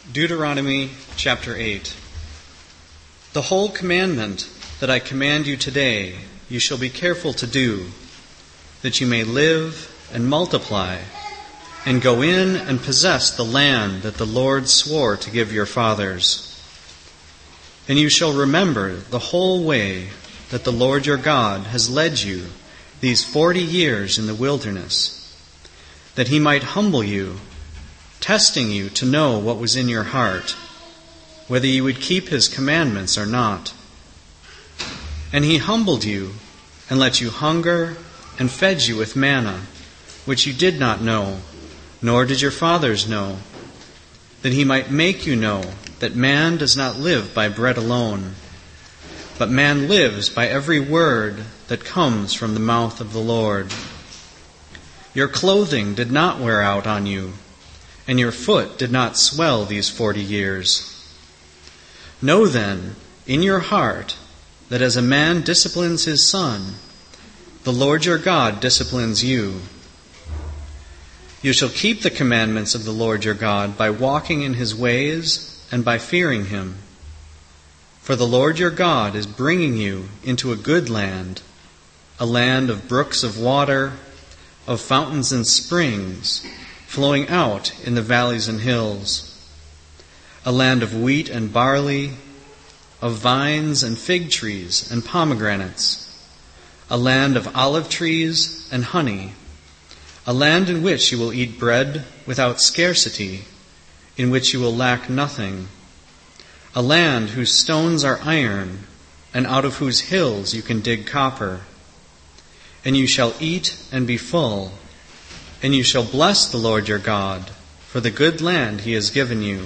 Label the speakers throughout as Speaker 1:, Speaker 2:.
Speaker 1: Deuteronomy chapter 8. The whole commandment that I command you today, you shall be careful to do, that you may live and multiply, and go in and possess the land that the Lord swore to give your fathers. And you shall remember the whole way that the Lord your God has led you these 40 years in the wilderness, that he might humble you, testing you to know what was in your heart, whether you would keep his commandments or not. And he humbled you and let you hunger and fed you with manna, which you did not know, nor did your fathers know, that he might make you know that man does not live by bread alone, but man lives by every word that comes from the mouth of the Lord. Your clothing did not wear out on you, and your foot did not swell these 40 years. Know then in your heart that as a man disciplines his son, the Lord your God disciplines you. You shall keep the commandments of the Lord your God by walking in his ways and by fearing him. For the Lord your God is bringing you into a good land, a land of brooks of water, of fountains and springs, flowing out in the valleys and hills, a land of wheat and barley, of vines and fig trees and pomegranates, a land of olive trees and honey, a land in which you will eat bread without scarcity, in which you will lack nothing, a land whose stones are iron, and out of whose hills you can dig copper. And you shall eat and be full, and you shall bless the Lord your God for the good land he has given you.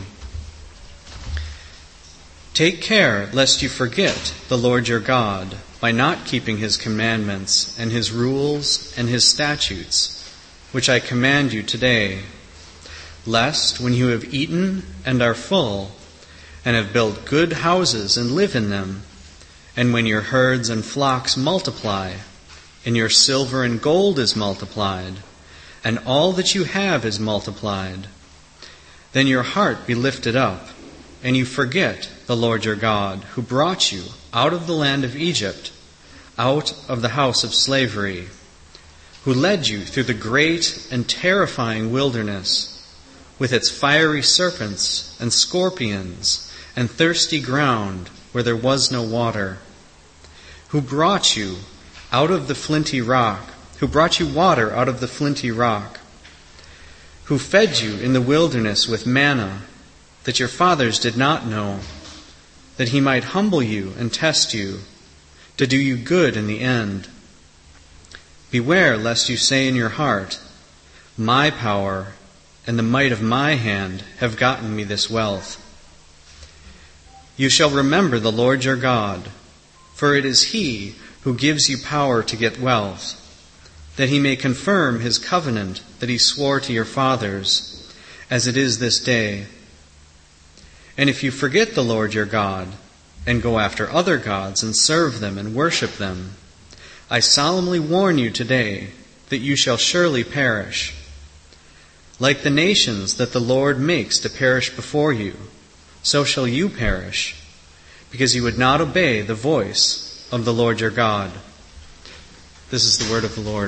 Speaker 1: Take care lest you forget the Lord your God by not keeping his commandments and his rules and his statutes, which I command you today, lest when you have eaten and are full, and have built good houses and live in them, and when your herds and flocks multiply, and your silver and gold is multiplied, and all that you have is multiplied, then your heart be lifted up, and you forget the Lord your God, who brought you out of the land of Egypt, out of the house of slavery, who led you through the great and terrifying wilderness, with its fiery serpents and scorpions and thirsty ground where there was no water, who brought you out of the flinty rock, who brought you water out of the flinty rock, who fed you in the wilderness with manna that your fathers did not know, that he might humble you and test you, to do you good in the end. Beware lest you say in your heart, my power and the might of my hand have gotten me this wealth. You shall remember the Lord your God, for it is he who gives you power to get wealth, that he may confirm his covenant that he swore to your fathers, as it is this day. And if you forget the Lord your God, and go after other gods and serve them and worship them, I solemnly warn you today that you shall surely perish. Like the nations that the Lord makes to perish before you, so shall you perish, because you would not obey the voice of the Lord your God. This is the word of the Lord.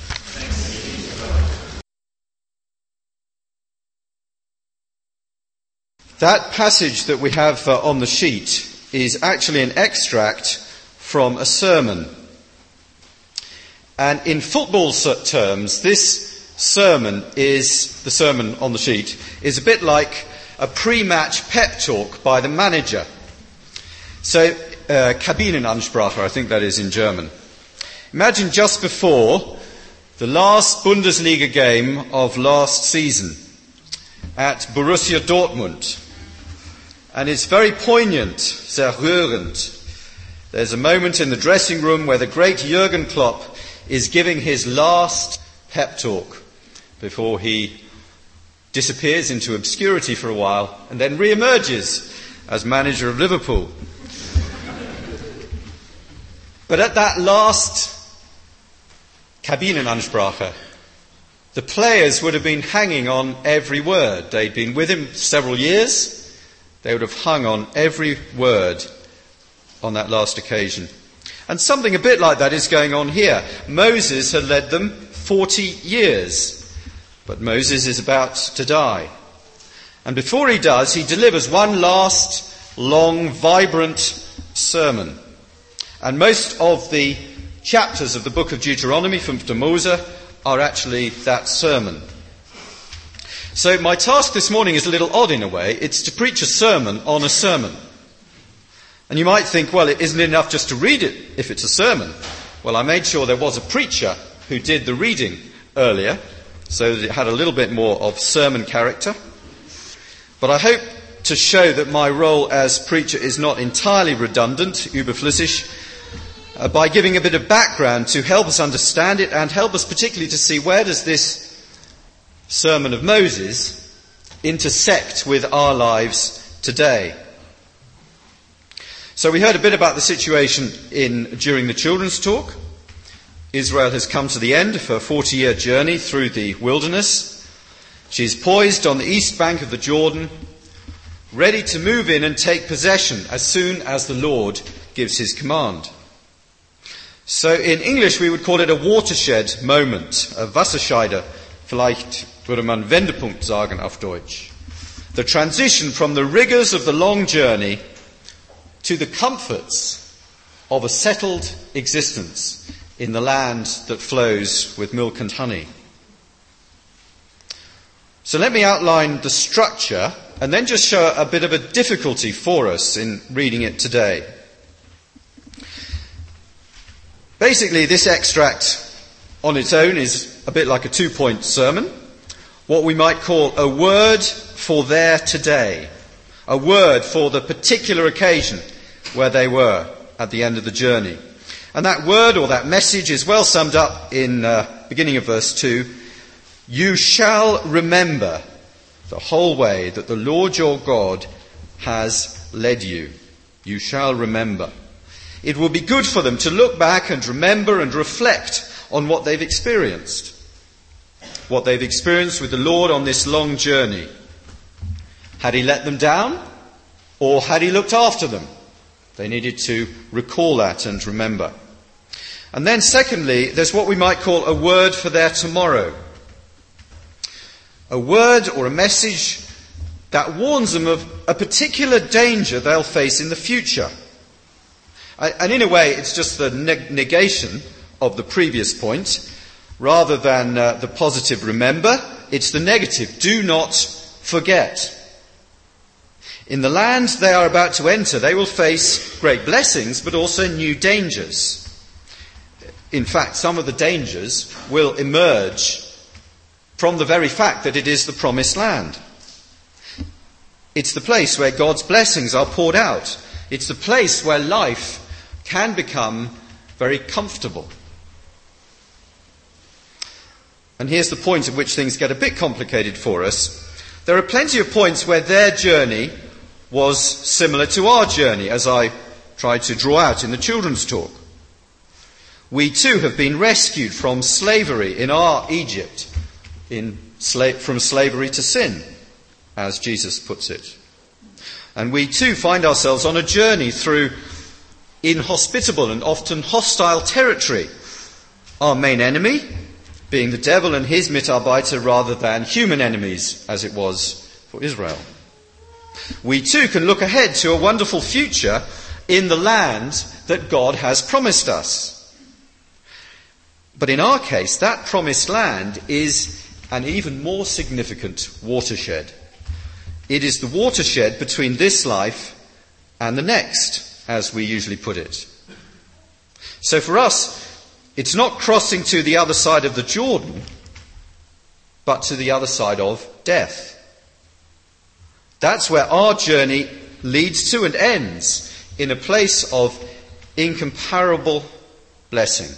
Speaker 2: That passage that we have on the sheet is actually an extract from a sermon. And in football terms, this sermon is, the sermon on the sheet, is a bit like a pre-match pep talk by the manager. So, Kabinenansprache, I think that is in German. Imagine just before the last Bundesliga game of last season at Borussia Dortmund. And it's very poignant, sehr rührend. There's a moment in the dressing room where the great Jürgen Klopp is giving his last pep talk before he disappears into obscurity for a while and then re-emerges as manager of Liverpool. But at that last Kabinenansprache, the players would have been hanging on every word. They'd been with him several years. They would have hung on every word on that last occasion. And something a bit like that is going on here. Moses had led them 40 years, but Moses is about to die. And before he does, he delivers one last, long, vibrant sermon. And most of the chapters of the book of Deuteronomy from Mose are actually that sermon. So my task this morning is a little odd in a way. It's to preach a sermon on a sermon. And you might think, well, isn't it enough just to read it if it's a sermon? Well, I made sure there was a preacher who did the reading earlier, so that it had a little bit more of sermon character. But I hope to show that my role as preacher is not entirely redundant, überflüssig, by giving a bit of background to help us understand it and help us particularly to see where does this sermon of Moses intersect with our lives today. So we heard a bit about the situation during the children's talk. Israel has come to the end of her 40-year journey through the wilderness. She is poised on the east bank of the Jordan, ready to move in and take possession as soon as the Lord gives his command. So in English we would call it a watershed moment, a Wasserscheide, vielleicht würde man Wendepunkt sagen auf Deutsch. The transition from the rigours of the long journey to the comforts of a settled existence in the land that flows with milk and honey. So let me outline the structure and then just show a bit of a difficulty for us in reading it today. Basically, this extract on its own is a bit like a 2-point sermon, what we might call a word for their today, a word for the particular occasion where they were at the end of the journey. And that word or that message is well summed up in beginning of verse 2. You shall remember the whole way that the Lord your God has led you. You shall remember. It will be good for them to look back and remember and reflect on what they've experienced. What they've experienced with the Lord on this long journey. Had he let them down? Or had he looked after them? They needed to recall that and remember. And then secondly, there's what we might call a word for their tomorrow. A word or a message that warns them of a particular danger they'll face in the future. And in a way, it's just the negation of the previous point. Rather than the positive remember, it's the negative. Do not forget. In the land they are about to enter, they will face great blessings, but also new dangers. In fact, some of the dangers will emerge from the very fact that it is the promised land. It's the place where God's blessings are poured out. It's the place where life can become very comfortable. And here's the point at which things get a bit complicated for us. There are plenty of points where their journey was similar to our journey, as I tried to draw out in the children's talk. We too have been rescued from slavery in our Egypt, from slavery to sin, as Jesus puts it. And we too find ourselves on a journey through inhospitable and often hostile territory. Our main enemy being the devil and his Mitarbeiter rather than human enemies, as it was for Israel. We too can look ahead to a wonderful future in the land that God has promised us. But in our case, that promised land is an even more significant watershed. It is the watershed between this life and the next, as we usually put it. So for us, it's not crossing to the other side of the Jordan, but to the other side of death. That's where our journey leads to and ends, in a place of incomparable blessing.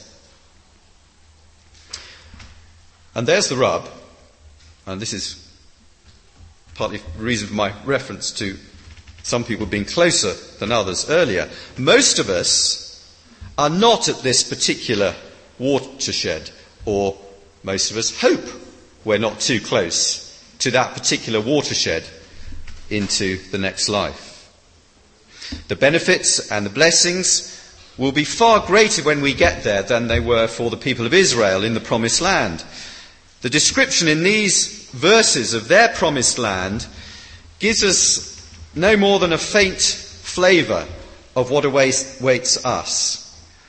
Speaker 2: And there's the rub, and this is partly the reason for my reference to some people being closer than others earlier. Most of us are not at this particular watershed, or most of us hope we're not too close to that particular watershed into the next life. The benefits and the blessings will be far greater when we get there than they were for the people of Israel in the promised land. The description in these verses of their promised land gives us no more than a faint flavour of what awaits us.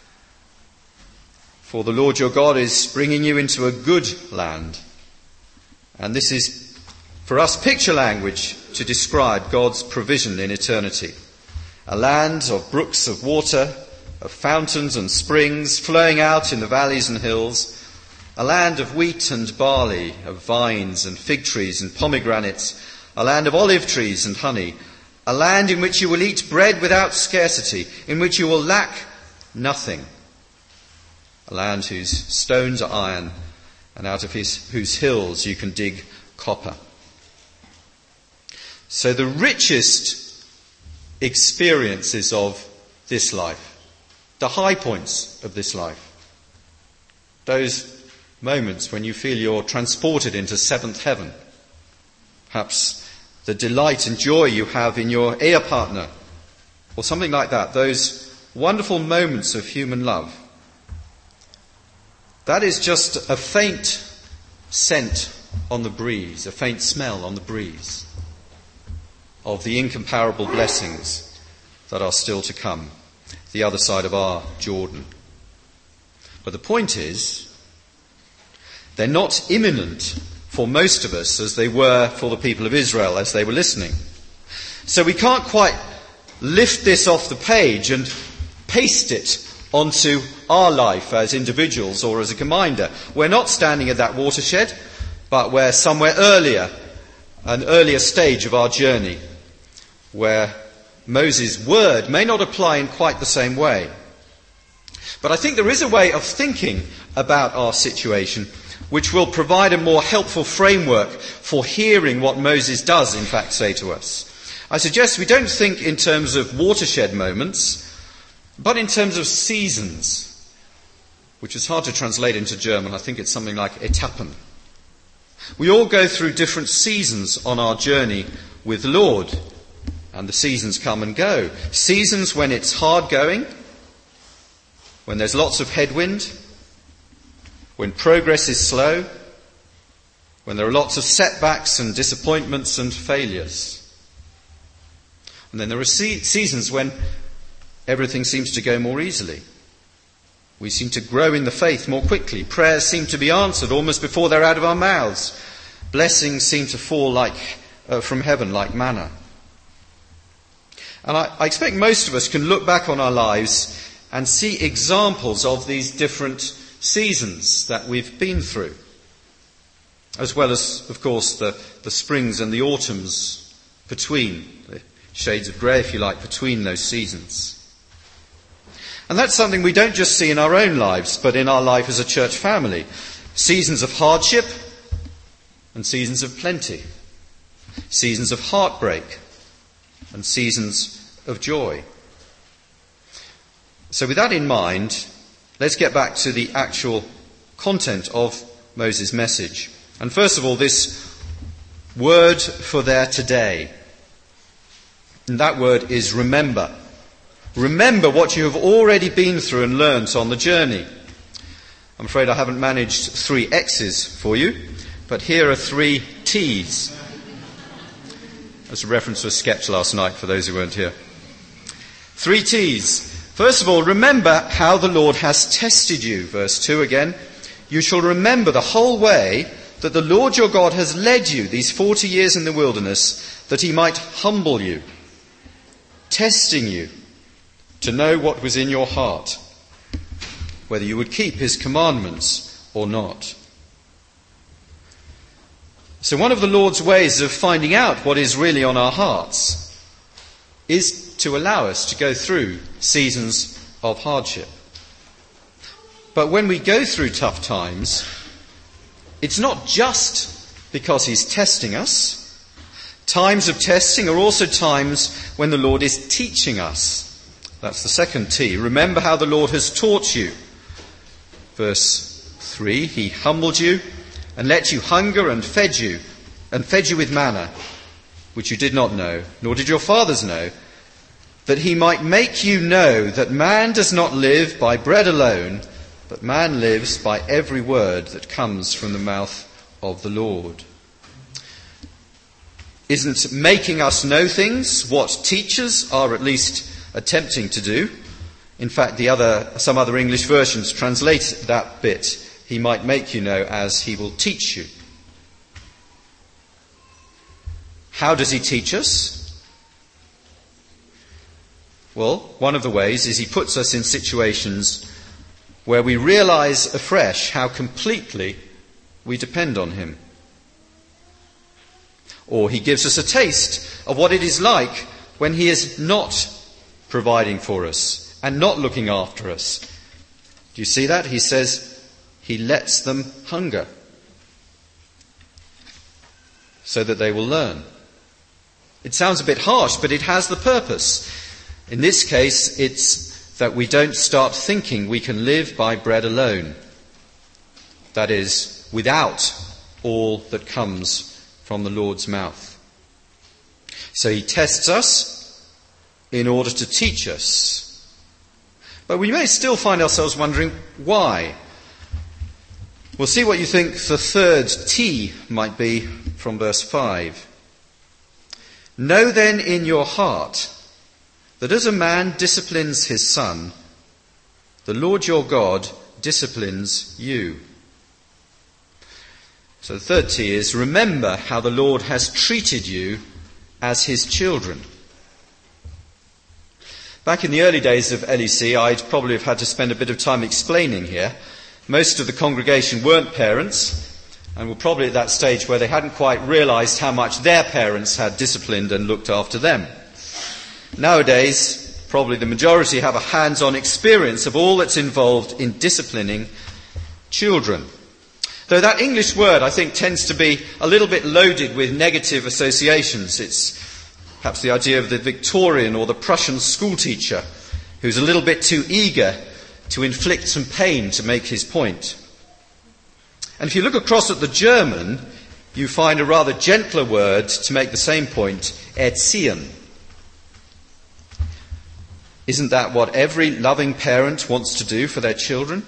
Speaker 2: For the Lord your God is bringing you into a good land. And this is, for us, picture language to describe God's provision in eternity. A land of brooks of water, of fountains and springs flowing out in the valleys and hills. A land of wheat and barley, of vines and fig trees and pomegranates. A land of olive trees and honey. A land in which you will eat bread without scarcity, in which you will lack nothing. A land whose stones are iron, and out of whose hills you can dig copper. So the richest experiences of this life, the high points of this life, those moments when you feel you're transported into seventh heaven, perhaps the delight and joy you have in your ear partner, or something like that, those wonderful moments of human love. That is just a faint scent on the breeze, a faint smell on the breeze of the incomparable blessings that are still to come, the other side of our Jordan. But the point is, they're not imminent for most of us as they were for the people of Israel as they were listening. So we can't quite lift this off the page and paste it onto our life as individuals or as a reminder. We're not standing at that watershed, but we're somewhere earlier, an earlier stage of our journey, where Moses' word may not apply in quite the same way. But I think there is a way of thinking about our situation which will provide a more helpful framework for hearing what Moses does in fact say to us. I suggest we don't think in terms of watershed moments, but in terms of seasons, which is hard to translate into German. I think it's something like Etappen. We all go through different seasons on our journey with the Lord, and the seasons come and go. Seasons when it's hard going, when there's lots of headwind, when progress is slow, when there are lots of setbacks and disappointments and failures. And then there are seasons when everything seems to go more easily. We seem to grow in the faith more quickly. Prayers seem to be answered almost before they're out of our mouths. Blessings seem to fall from heaven like manna. And I expect most of us can look back on our lives and see examples of these different seasons that we've been through, as well as, of course, the springs and the autumns between, the shades of grey, if you like, between those seasons. And that's something we don't just see in our own lives, but in our life as a church family. Seasons of hardship and seasons of plenty. Seasons of heartbreak and seasons of joy. So with that in mind, let's get back to the actual content of Moses' message. And first of all, this word for their today. And that word is remember. Remember what you have already been through and learnt on the journey. I'm afraid I haven't managed 3 X's for you, but here are 3 T's. That's a reference to a sketch last night for those who weren't here. 3 T's. First of all, remember how the Lord has tested you. Verse 2 again. You shall remember the whole way that the Lord your God has led you these 40 years in the wilderness, that he might humble you, testing you to know what was in your heart, whether you would keep his commandments or not. So one of the Lord's ways of finding out what is really on our hearts is to allow us to go through seasons of hardship. But when we go through tough times, it's not just because he's testing us. Times of testing are also times when the Lord is teaching us. That's the second T. Remember how the Lord has taught you. Verse 3, he humbled you and let you hunger and fed you with manna, which you did not know, nor did your fathers know, that he might make you know that man does not live by bread alone, but man lives by every word that comes from the mouth of the Lord. Isn't making us know things what teachers are at least attempting to do? In fact, some other English versions translate that bit, he might make you know as he will teach you. How does he teach us? Well, one of the ways is he puts us in situations where we realize afresh how completely we depend on him. Or he gives us a taste of what it is like when he is not providing for us and not looking after us. Do you see that? He says he lets them hunger so that they will learn. It sounds a bit harsh, but it has the purpose. In this case, it's that we don't start thinking we can live by bread alone. That is, without all that comes from the Lord's mouth. So he tests us in order to teach us. But we may still find ourselves wondering why. We'll see what you think the third T might be from verse 5. Know then in your heart that as a man disciplines his son, the Lord your God disciplines you. So the third T is remember how the Lord has treated you as his children. Back in the early days of LEC, I'd probably have had to spend a bit of time explaining here. Most of the congregation weren't parents, and were probably at that stage where they hadn't quite realised how much their parents had disciplined and looked after them. Nowadays, probably the majority have a hands-on experience of all that's involved in disciplining children. Though that English word, I think, tends to be a little bit loaded with negative associations. It's perhaps the idea of the Victorian or the Prussian schoolteacher who's a little bit too eager to inflict some pain to make his point. And if you look across at the German, you find a rather gentler word to make the same point, erziehen. Isn't that what every loving parent wants to do for their children?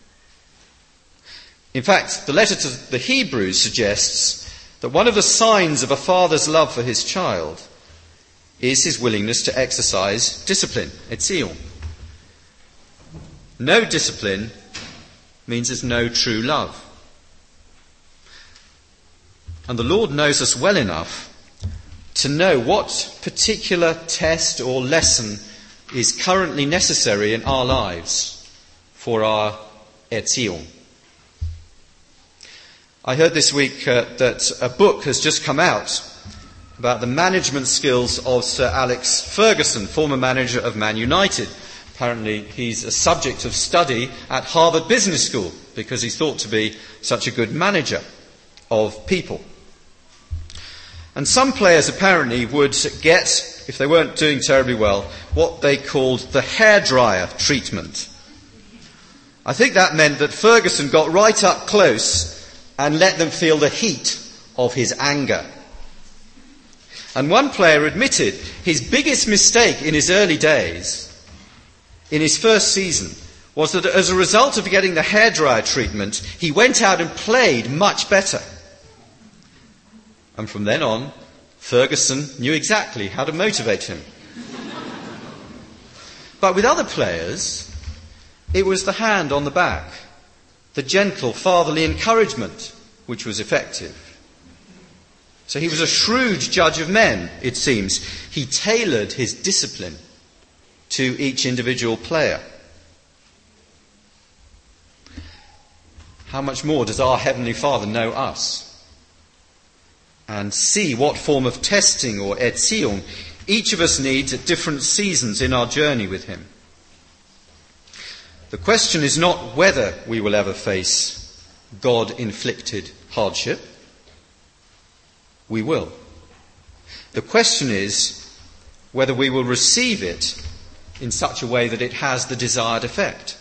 Speaker 2: In fact, the letter to the Hebrews suggests that one of the signs of a father's love for his child is his willingness to exercise discipline, erziehung. No discipline means there's no true love. And the Lord knows us well enough to know what particular test or lesson is currently necessary in our lives for our erziehung. I heard this week that a book has just come out about the management skills of Sir Alex Ferguson, former manager of Man United. Apparently he's a subject of study at Harvard Business School because he's thought to be such a good manager of people. And some players apparently would get, if they weren't doing terribly well, what they called the hairdryer treatment. I think that meant that Ferguson got right up close and let them feel the heat of his anger. And one player admitted his biggest mistake in his early days, in his first season, was that as a result of getting the hairdryer treatment, he went out and played much better. And from then on, Ferguson knew exactly how to motivate him. But with other players, it was the hand on the back, the gentle fatherly encouragement, which was effective. So he was a shrewd judge of men, it seems. He tailored his discipline to each individual player. How much more does our Heavenly Father know us? And see what form of testing or erziehung each of us needs at different seasons in our journey with him. The question is not whether we will ever face God-inflicted hardship. We will. The question is whether we will receive it in such a way that it has the desired effect.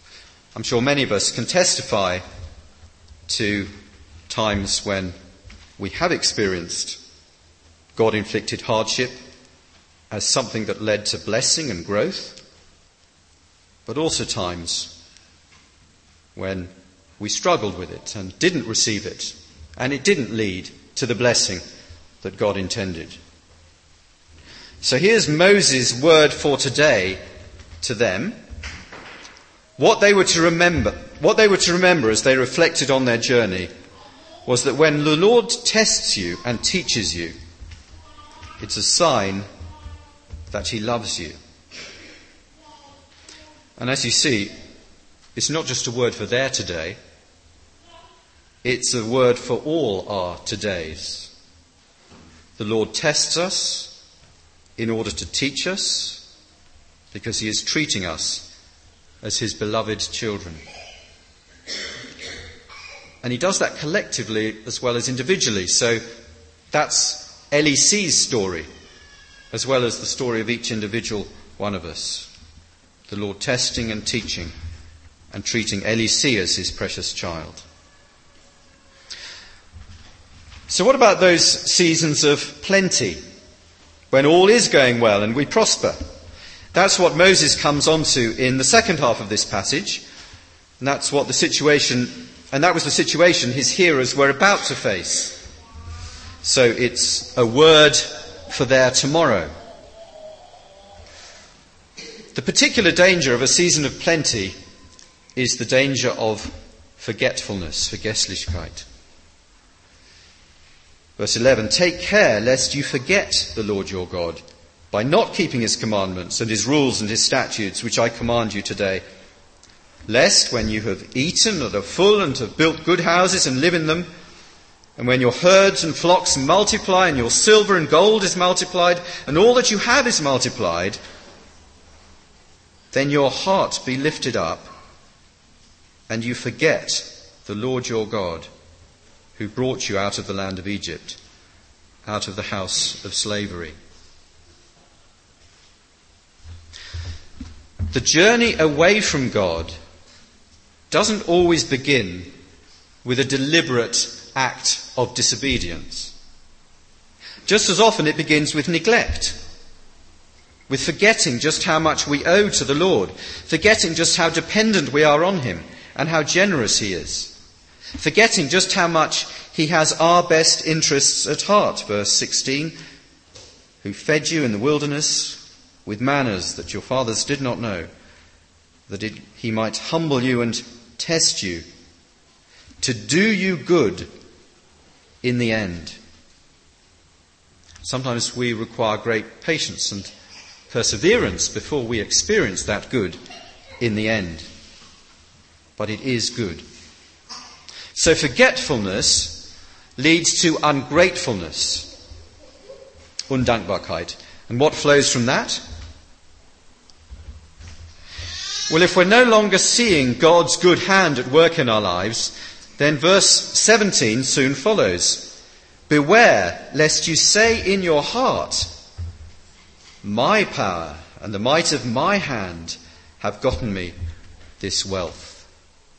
Speaker 2: I'm sure many of us can testify to times when We have experienced God-inflicted hardship as something that led to blessing and growth, but also times when we struggled with it and didn't receive it, and it didn't lead to the blessing that God intended. So here's Moses' word for today to them. What they were to remember as they reflected on their journey was that when the Lord tests you and teaches you, it's a sign that he loves you. And as you see, it's not just a word for their today, it's a word for all our todays. The Lord tests us in order to teach us, because he is treating us as his beloved children. And he does that collectively as well as individually. So that's LEC's story, as well as the story of each individual one of us. The Lord testing and teaching and treating LEC as his precious child. So what about those seasons of plenty, when all is going well and we prosper? That's what Moses comes on to in the second half of this passage. And that was the situation his hearers were about to face. So it's a word for their tomorrow. The particular danger of a season of plenty is the danger of forgetfulness, Vergesslichkeit. Verse 11, take care lest you forget the Lord your God by not keeping his commandments and his rules and his statutes, which I command you today. Lest when you have eaten and are full and have built good houses and live in them, and when your herds and flocks multiply and your silver and gold is multiplied and all that you have is multiplied, then your heart be lifted up and you forget the Lord your God, who brought you out of the land of Egypt, out of the house of slavery. The journey away from God doesn't always begin with a deliberate act of disobedience. Just as often it begins with neglect, with forgetting just how much we owe to the Lord, forgetting just how dependent we are on him and how generous he is, forgetting just how much he has our best interests at heart. Verse 16, who fed you in the wilderness with manners that your fathers did not know, that he might humble you and test you, to do you good in the end. Sometimes we require great patience and perseverance before we experience that good in the end. But it is good. So forgetfulness leads to ungratefulness, Undankbarkeit. And what flows from that? Well, if we're no longer seeing God's good hand at work in our lives, then verse 17 soon follows. Beware lest you say in your heart, my power and the might of my hand have gotten me this wealth.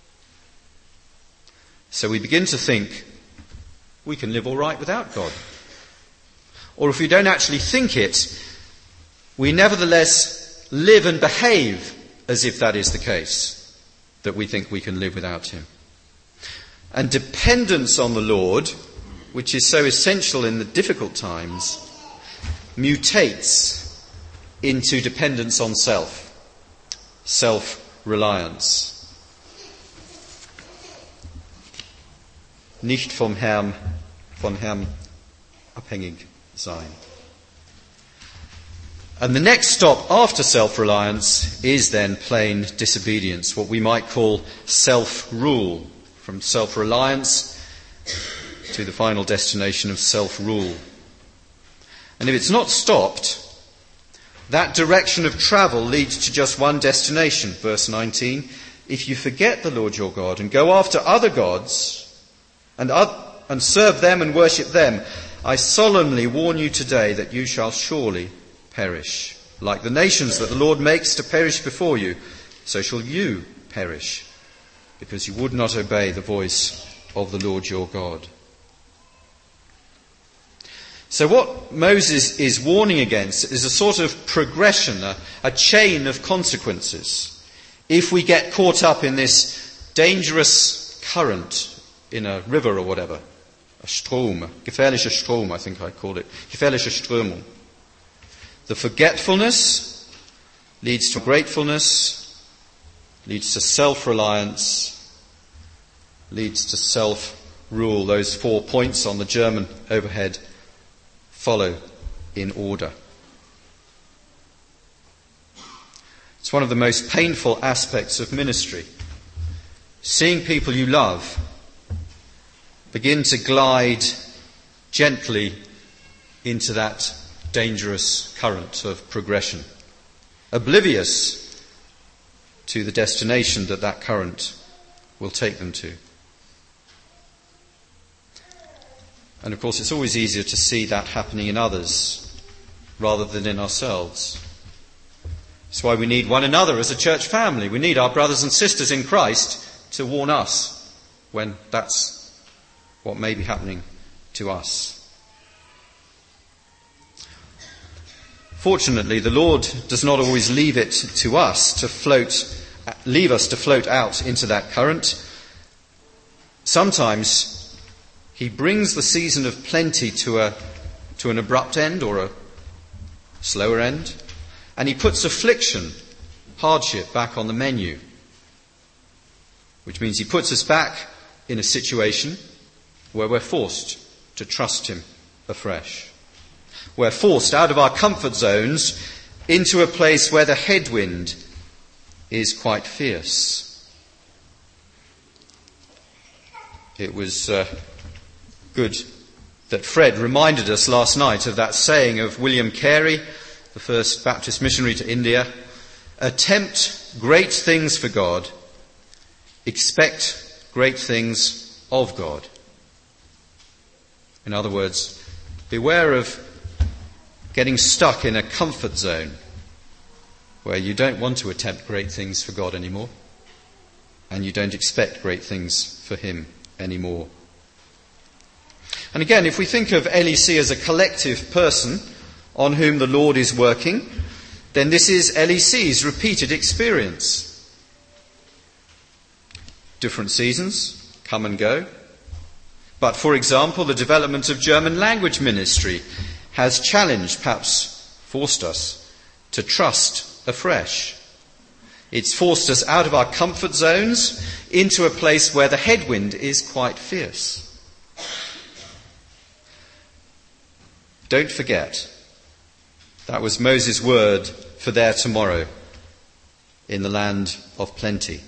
Speaker 2: So we begin to think we can live all right without God. Or if we don't actually think it, we nevertheless live and behave as if that is the case, that we think we can live without him. And dependence on the Lord, which is so essential in the difficult times, mutates into dependence on self, self-reliance. Nicht von Herrn abhängig sein. And the next stop after self-reliance is then plain disobedience, what we might call self-rule, from self-reliance to the final destination of self-rule. And if it's not stopped, that direction of travel leads to just one destination. Verse 19, if you forget the Lord your God and go after other gods and serve them and worship them, I solemnly warn you today that you shall surely perish. Like the nations that the Lord makes to perish before you, so shall you perish, because you would not obey the voice of the Lord your God. So what Moses is warning against is a sort of progression, a chain of consequences. If we get caught up in this dangerous current in a river or whatever, a Strom, gefährlicher Strom, I think I called it, gefährliche Strömung. The forgetfulness leads to gratefulness, leads to self-reliance, leads to self-rule. Those 4 points on the German overhead follow in order. It's one of the most painful aspects of ministry. Seeing people you love begin to glide gently into that dangerous current of progression, oblivious to the destination that that current will take them to. And of course, it's always easier to see that happening in others rather than in ourselves. That's why we need one another as a church family. We need our brothers and sisters in Christ to warn us when that's what may be happening to us. Fortunately, the Lord does not always leave it to us to float out into that current. Sometimes he brings the season of plenty to an abrupt end or a slower end, and he puts affliction, hardship, back on the menu, which means he puts us back in a situation where we're forced to trust him afresh. We're forced out of our comfort zones into a place where the headwind is quite fierce. It was good that Fred reminded us last night of that saying of William Carey, the first Baptist missionary to India: attempt great things for God, expect great things of God. In other words, beware of getting stuck in a comfort zone where you don't want to attempt great things for God anymore, and you don't expect great things for him anymore. And again, if we think of LEC as a collective person on whom the Lord is working, then this is LEC's repeated experience. Different seasons come and go. But, for example, the development of German language ministry has challenged, perhaps forced us, to trust afresh. It's forced us out of our comfort zones into a place where the headwind is quite fierce. Don't forget, that was Moses' word for their tomorrow in the land of plenty.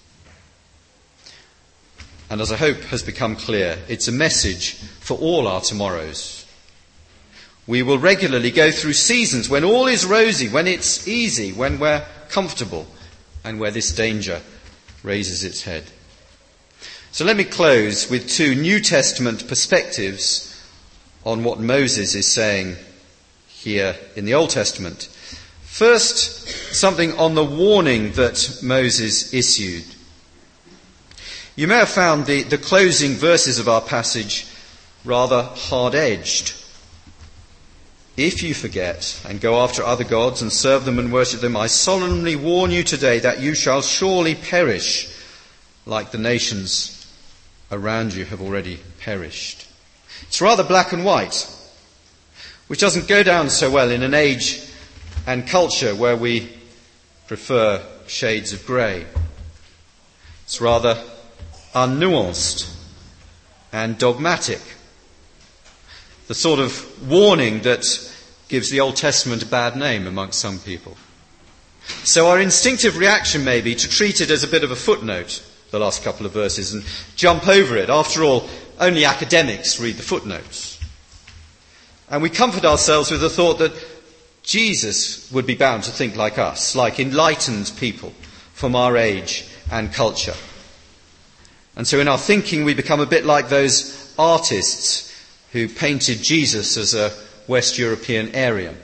Speaker 2: And as I hope has become clear, it's a message for all our tomorrows. We will regularly go through seasons when all is rosy, when it's easy, when we're comfortable, and where this danger raises its head. So let me close with 2 New Testament perspectives on what Moses is saying here in the Old Testament. First, something on the warning that Moses issued. You may have found the closing verses of our passage rather hard-edged. If you forget and go after other gods and serve them and worship them, I solemnly warn you today that you shall surely perish like the nations around you have already perished. It's rather black and white, which doesn't go down so well in an age and culture where we prefer shades of grey. It's rather unnuanced and dogmatic. The sort of warning that gives the Old Testament a bad name amongst some people. So our instinctive reaction may be to treat it as a bit of a footnote, the last couple of verses, and jump over it. After all, only academics read the footnotes. And we comfort ourselves with the thought that Jesus would be bound to think like us, like enlightened people from our age and culture. And so in our thinking we become a bit like those artists who painted Jesus as a West European Aryan,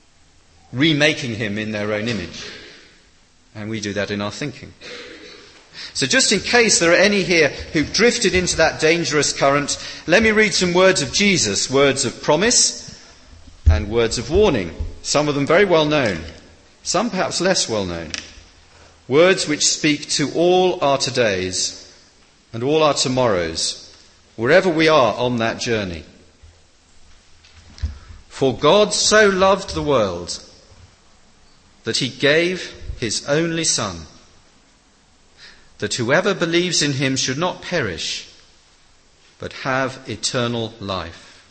Speaker 2: remaking him in their own image. And we do that in our thinking. So just in case there are any here who've drifted into that dangerous current, let me read some words of Jesus, words of promise and words of warning. Some of them very well known, some perhaps less well known. Words which speak to all our todays and all our tomorrows, wherever we are on that journey. For God so loved the world that he gave his only Son, that whoever believes in him should not perish, but have eternal life.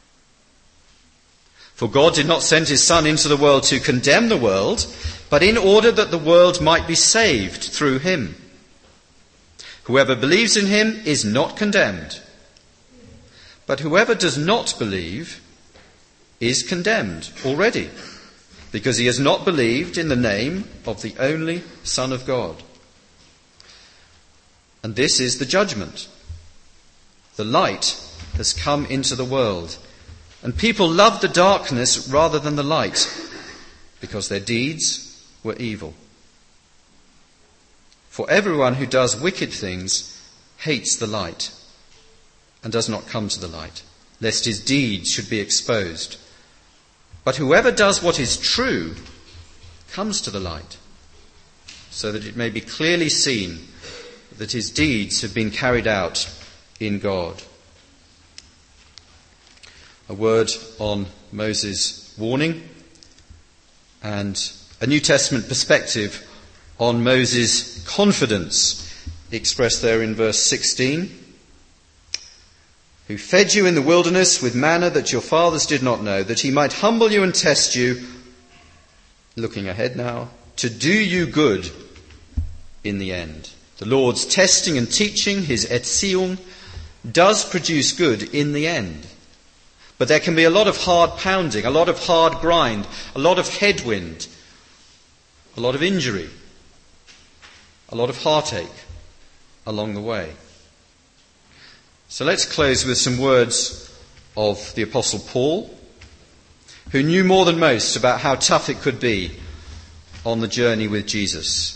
Speaker 2: For God did not send his Son into the world to condemn the world, but in order that the world might be saved through him. Whoever believes in him is not condemned, but whoever does not believe is condemned already, because he has not believed in the name of the only Son of God. And this is the judgment. The light has come into the world, and people loved the darkness rather than the light, because their deeds were evil. For everyone who does wicked things hates the light and does not come to the light, lest his deeds should be exposed. But whoever does what is true comes to the light, so that it may be clearly seen that his deeds have been carried out in God. A word on Moses' warning and a New Testament perspective on Moses' confidence, expressed there in verse 16. Who fed you in the wilderness with manna that your fathers did not know, that he might humble you and test you, looking ahead now, to do you good in the end. The Lord's testing and teaching, his Erziehung, does produce good in the end. But there can be a lot of hard pounding, a lot of hard grind, a lot of headwind, a lot of injury, a lot of heartache along the way. So let's close with some words of the Apostle Paul, who knew more than most about how tough it could be on the journey with Jesus.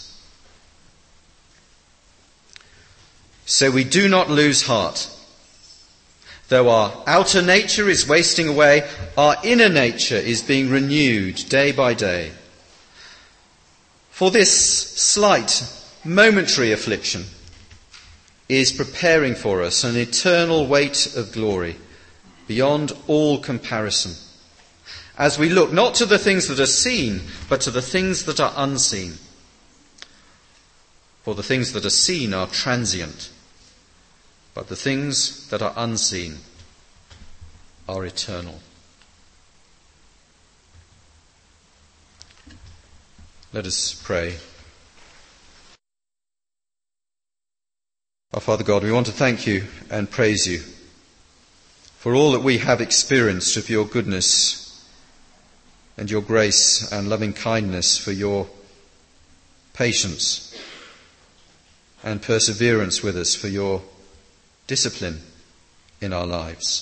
Speaker 2: So we do not lose heart. Though our outer nature is wasting away, our inner nature is being renewed day by day. For this slight, momentary affliction is preparing for us an eternal weight of glory beyond all comparison, as we look not to the things that are seen, but to the things that are unseen. For the things that are seen are transient, but the things that are unseen are eternal. Let us pray. Our Father God, we want to thank you and praise you for all that we have experienced of your goodness and your grace and loving kindness, for your patience and perseverance with us, for your discipline in our lives.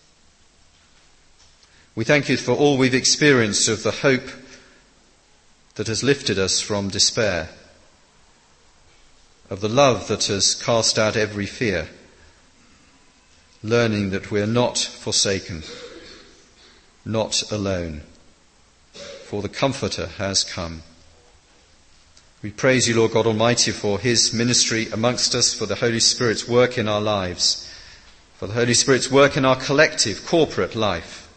Speaker 2: We thank you for all we've experienced of the hope that has lifted us from despair, of the love that has cast out every fear, learning that we are not forsaken, not alone, for the Comforter has come. We praise you, Lord God Almighty, for his ministry amongst us, for the Holy Spirit's work in our lives, for the Holy Spirit's work in our collective, corporate life.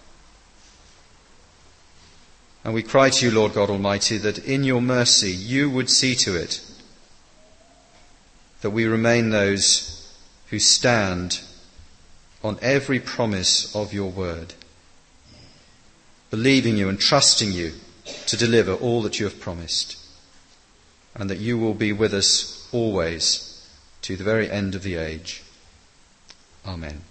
Speaker 2: And we cry to you, Lord God Almighty, that in your mercy you would see to it that we remain those who stand on every promise of your word, believing you and trusting you to deliver all that you have promised, and that you will be with us always to the very end of the age. Amen.